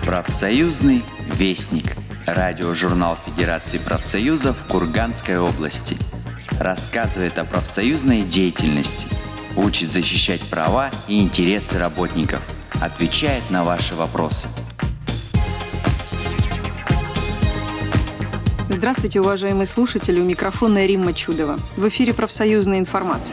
Профсоюзный вестник. Радиожурнал Федерации профсоюзов Курганской области. Рассказывает о профсоюзной деятельности. Учит защищать права и интересы работников. Отвечает на ваши вопросы. Здравствуйте, уважаемые слушатели. У микрофона Римма Чудова. В эфире профсоюзная информация.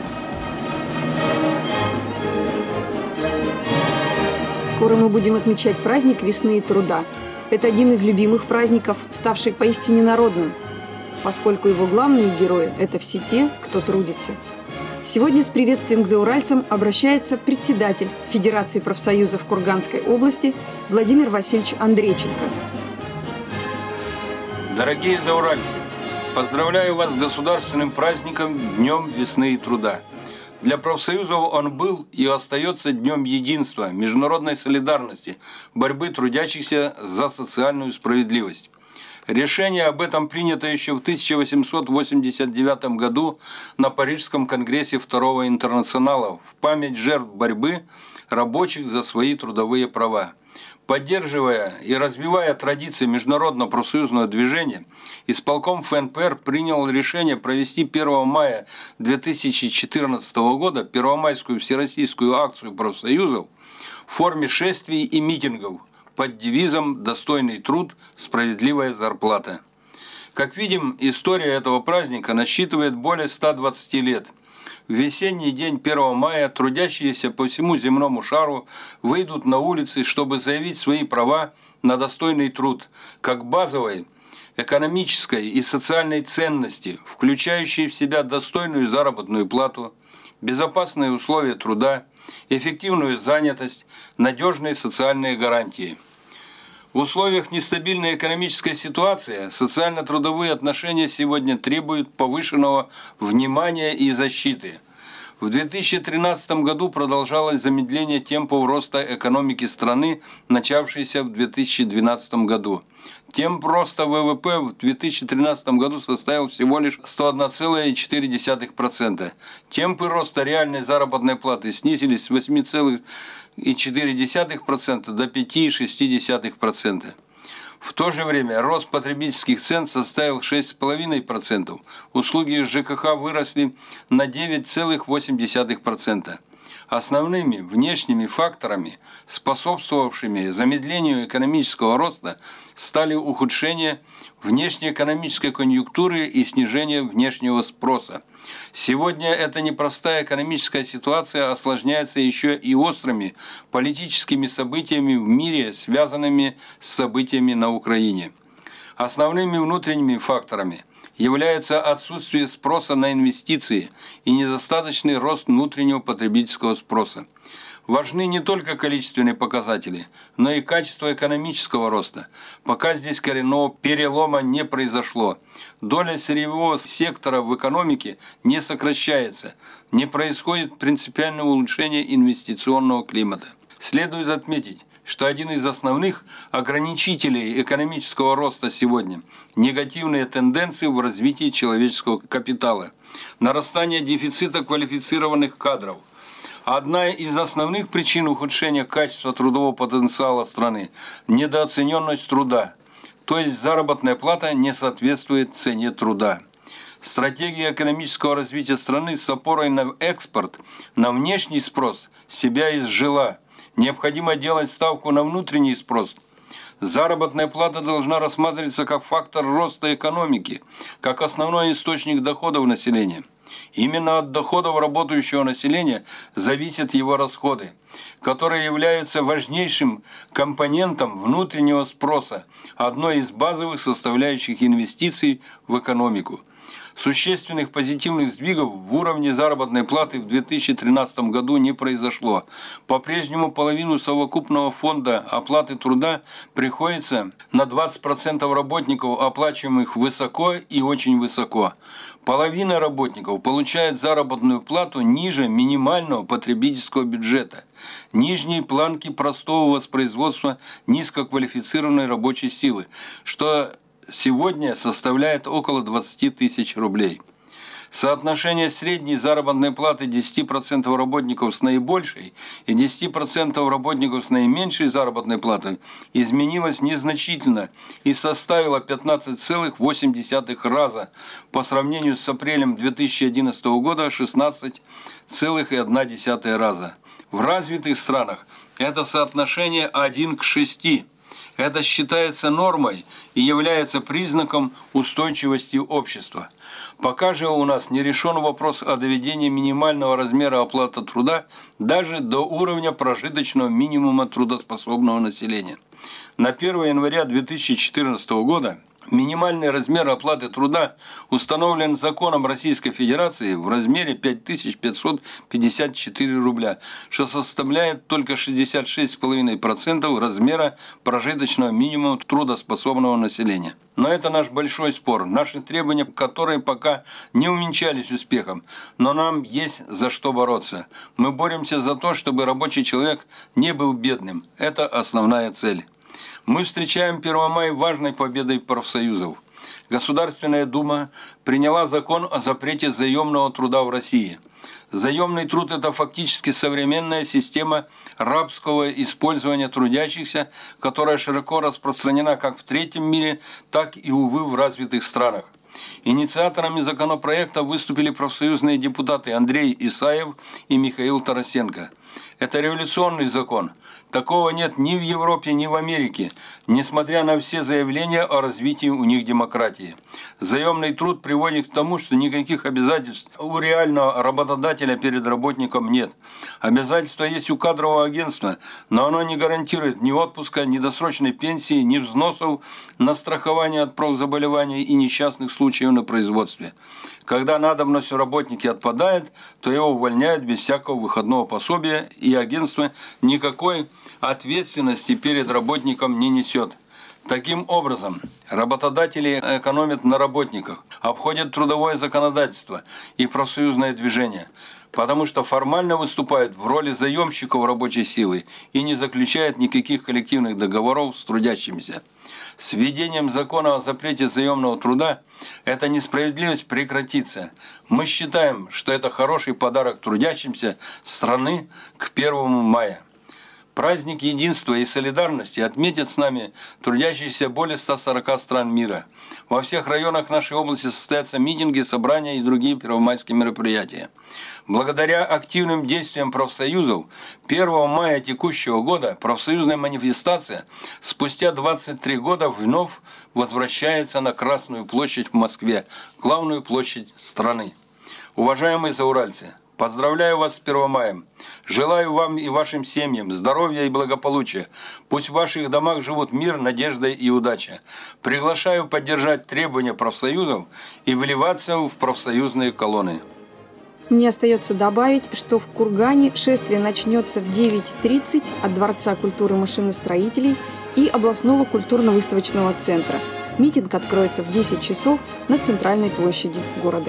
Скоро мы будем отмечать праздник весны и труда. Это один из любимых праздников, ставший поистине народным, поскольку его главные герои – это все те, кто трудится. Сегодня с приветствием к зауральцам обращается председатель Федерации профсоюзов Курганской области Владимир Васильевич Андрейченко. Дорогие зауральцы, поздравляю вас с государственным праздником Днем весны и труда. Для профсоюзов он был и остается днем единства, международной солидарности, борьбы трудящихся за социальную справедливость. Решение об этом принято еще в 1889 году на Парижском конгрессе Второго интернационала в память жертв борьбы рабочих за свои трудовые права. Поддерживая и развивая традиции международного профсоюзного движения, исполком ФНПР принял решение провести 1 мая 2014 года первомайскую всероссийскую акцию профсоюзов в форме шествий и митингов под девизом «Достойный труд, справедливая зарплата». Как видим, история этого праздника насчитывает более 120 лет. В весенний день 1 мая трудящиеся по всему земному шару выйдут на улицы, чтобы заявить свои права на достойный труд, как базовой экономической и социальной ценности, включающей в себя достойную заработную плату, безопасные условия труда, эффективную занятость, надежные социальные гарантии. В условиях нестабильной экономической ситуации социально-трудовые отношения сегодня требуют повышенного внимания и защиты. В 2013 году продолжалось замедление темпов роста экономики страны, начавшееся в 2012 году. Темп роста ВВП в 2013 году составил всего лишь 101,4%. Темпы роста реальной заработной платы снизились с 8,4% до 5,6%. В то же время рост потребительских цен составил 6,5%, услуги ЖКХ выросли на 9,8%. Основными внешними факторами, способствовавшими замедлению экономического роста, стали ухудшение внешнеэкономической конъюнктуры и снижение внешнего спроса. Сегодня эта непростая экономическая ситуация осложняется еще и острыми политическими событиями в мире, связанными с событиями на Украине. Основными внутренними факторами является отсутствие спроса на инвестиции и недостаточный рост внутреннего потребительского спроса. Важны не только количественные показатели, но и качество экономического роста. Пока здесь коренного перелома не произошло. Доля сырьевого сектора в экономике не сокращается, не происходит принципиального улучшения инвестиционного климата. Следует отметить, что один из основных ограничителей экономического роста сегодня – негативные тенденции в развитии человеческого капитала, нарастание дефицита квалифицированных кадров. Одна из основных причин ухудшения качества трудового потенциала страны – недооцененность труда, то есть заработная плата не соответствует цене труда. Стратегия экономического развития страны с опорой на экспорт, на внешний спрос себя изжила. Необходимо делать ставку на внутренний спрос. Заработная плата должна рассматриваться как фактор роста экономики, как основной источник доходов населения. Именно от доходов работающего населения зависят его расходы, которые являются важнейшим компонентом внутреннего спроса, одной из базовых составляющих инвестиций в экономику. Существенных позитивных сдвигов в уровне заработной платы в 2013 году не произошло. По-прежнему половину совокупного фонда оплаты труда приходится на 20% работников, оплачиваемых высоко и очень высоко. Половина работников получает заработную плату ниже минимального потребительского бюджета, нижней планки простого воспроизводства низкоквалифицированной рабочей силы, что сегодня составляет около 20 тысяч рублей. Соотношение средней заработной платы 10% работников с наибольшей и 10% работников с наименьшей заработной платой изменилось незначительно и составило 15,8 раза по сравнению с апрелем 2011 года 16,1 раза. В развитых странах это соотношение 1 к 6. Это считается нормой и является признаком устойчивости общества. Пока же у нас не решен вопрос о доведении минимального размера оплаты труда даже до уровня прожиточного минимума трудоспособного населения. На 1 января 2014 года минимальный размер оплаты труда установлен законом Российской Федерации в размере 5554 рубля, что составляет только 66,5% размера прожиточного минимума трудоспособного населения. Но это наш большой спор, наши требования, которые пока не увенчались успехом, но нам есть за что бороться. Мы боремся за то, чтобы рабочий человек не был бедным. Это основная цель. Мы встречаем 1 мая важной победой профсоюзов. Государственная Дума приняла закон о запрете заемного труда в России. Заемный труд – это фактически современная система рабского использования трудящихся, которая широко распространена как в третьем мире, так и, увы, в развитых странах. Инициаторами законопроекта выступили профсоюзные депутаты Андрей Исаев и Михаил Тарасенко. Это революционный закон. Такого нет ни в Европе, ни в Америке, несмотря на все заявления о развитии у них демократии. Заемный труд приводит к тому, что никаких обязательств у реального работодателя перед работником нет. Обязательства есть у кадрового агентства, но оно не гарантирует ни отпуска, ни досрочной пенсии, ни взносов на страхование от профзаболеваний и несчастных случаев на производстве. Когда надобность в работнике отпадает, то его увольняют без всякого выходного пособия, и агентство никакой ответственности перед работником не несет. Таким образом, работодатели экономят на работниках, обходят трудовое законодательство и профсоюзное движение, потому что формально выступают в роли заемщиков рабочей силы и не заключают никаких коллективных договоров с трудящимися. С введением закона о запрете заемного труда эта несправедливость прекратится. Мы считаем, что это хороший подарок трудящимся страны к 1 мая. Праздник единства и солидарности отметят с нами трудящиеся более 140 стран мира. Во всех районах нашей области состоятся митинги, собрания и другие первомайские мероприятия. Благодаря активным действиям профсоюзов 1 мая текущего года профсоюзная манифестация спустя 23 года вновь возвращается на Красную площадь в Москве, главную площадь страны. Уважаемые зауральцы! Поздравляю вас с 1 маем. Желаю вам и вашим семьям здоровья и благополучия. Пусть в ваших домах живут мир, надежда и удача. Приглашаю поддержать требования профсоюзов и вливаться в профсоюзные колонны. Мне остается добавить, что в Кургане шествие начнется в 9:30 от Дворца культуры машиностроителей и областного культурно-выставочного центра. Митинг откроется в 10 часов на центральной площади города.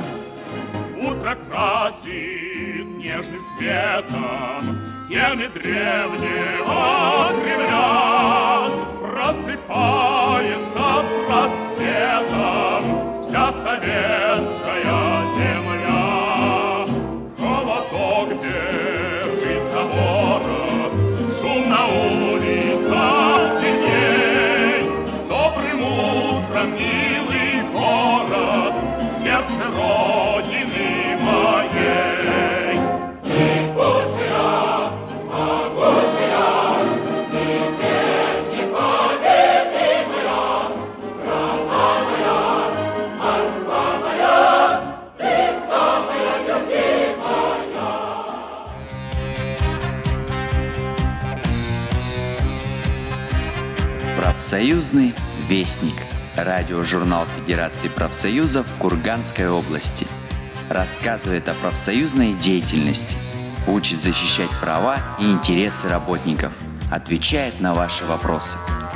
Утро красит нежным светом стены древнего Кремля. Просыпается с рассветом вся советская земля. Холодок бежит за город, шум на улицах синей. С добрым утром, милый город, сердце Родины моей. Ты могучая, ты непобедимая, страна моя, Москва моя, ты самая любимая. Профсоюзный вестник. Радиожурнал Федерации профсоюзов Курганской области. Рассказывает о профсоюзной деятельности, учит защищать права и интересы работников, отвечает на ваши вопросы.